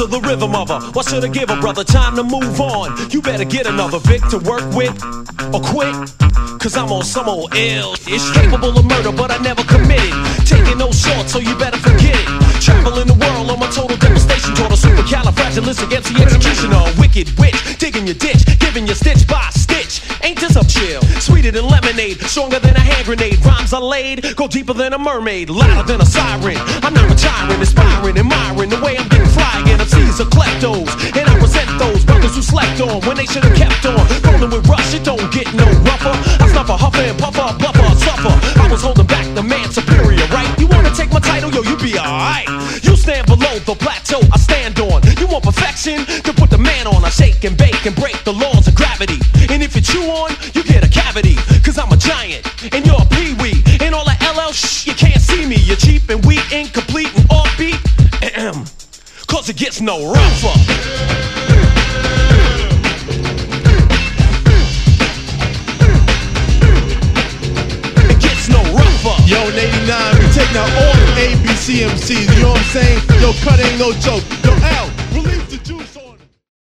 to the rhythm of her. What should I give her, brother? Time to move on. You better get another Vic to work with or quit. Cause I'm on some old ill. It's capable of murder, but I never committed. Taking no shorts, so you better forget it. Traveling the world on my total devastation tour. Supercalifragilisticexpialidocious. Wicked witch, digging your ditch, giving you stitch by stitch. Ain't this a chill? Sweeter than lemonade, stronger than a hand grenade. Rhymes I laid, go deeper than a mermaid, louder than a siren. I'm not retiring, inspiring, admiring the way I'm getting flying. MCs are kleptos, and I present those brothers who slept on when they should have kept on. Rolling with rush, it don't get no rougher. I snuff a huffer and puffer, bluffer, suffer. I was holding back the man superior, right? You wanna take my title, yo, you be alright. You stand below the plateau I stand on. You want perfection? Then put the man on. I shake and bake and break the laws of gravity. And if you chew on, you get a cavity. Cause I'm a giant, and you're a peewee. And all the LL shh, you can't see me. You're cheap and weak, incomplete and offbeat. Cause it gets no rougher. Yo, in 89, we take out all the ABC MCs, you know what I'm saying? Yo, cut ain't no joke. Yo, L.